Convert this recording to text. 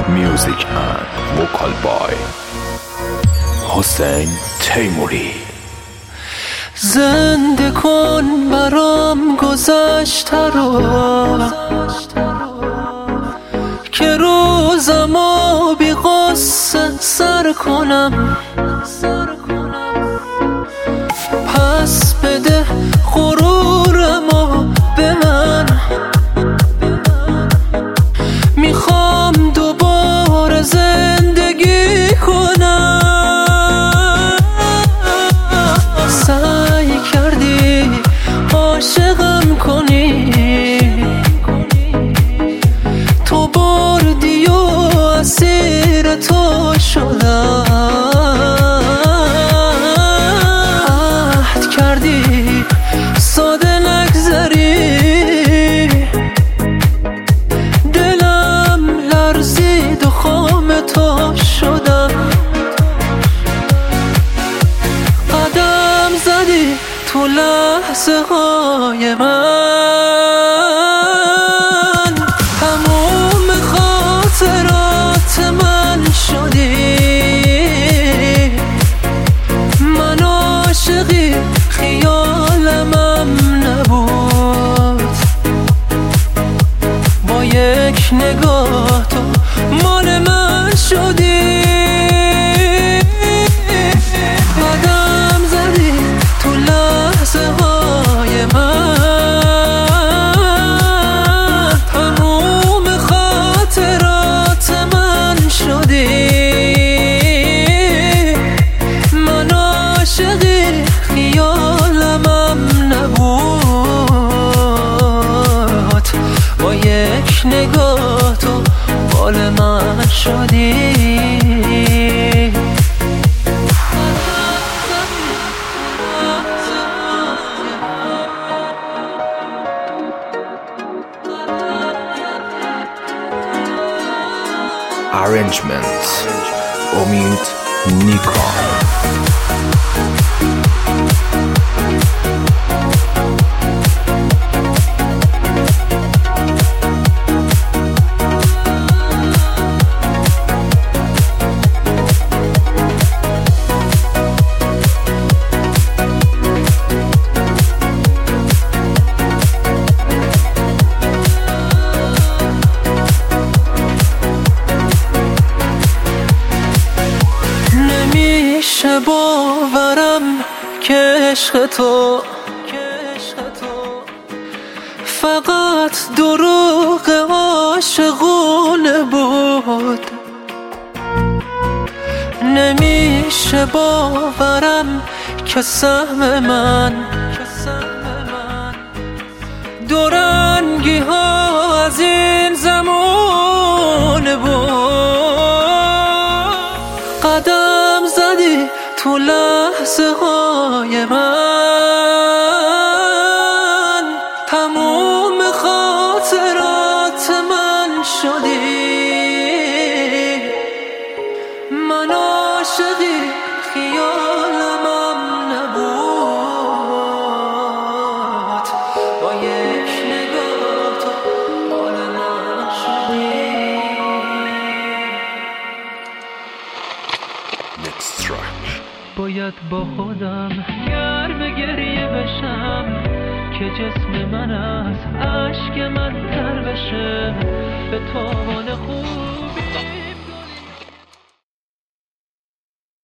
Music and vocal by حسین تیموری. زنده کن برام گذشته رو که روزمو بی غصه سر کنم. پس بده غرورمو به من، میخوام دوباره زندگی کنم. سعی کردی عاشقم کنی، تو بردی و اسیر تو شدم. عهد کردی ساده نگذری، دلم لرزید و خام تو شدم. قدم زدی تو لحظه های من، تموم خاطرات من شدی. من عاشقی خیالمم نبود، با یک نگاه تو مال من شدی. قدم زدی تو لحظه های من، تموم خاطرات من شدی. من عاشقی خیالمم نبود، با یک نگاه تو مال من شدی. Arrangement امید نیکان. نمیشه باورم که عشق تو فقط دروغ عاشقونه بود. نمیشه باورم که سهم من دورنگی ها از این زمان بود. قدم زدی تو لحظه های من، تموم خاطرات من شدی. من عاشقی خیالمم نبود، با یک نگاه تو مال من شدی. Next track. باید با خودم گرم گریه بشم که جسم من از اشک من تر بشه. به تاوان خوبی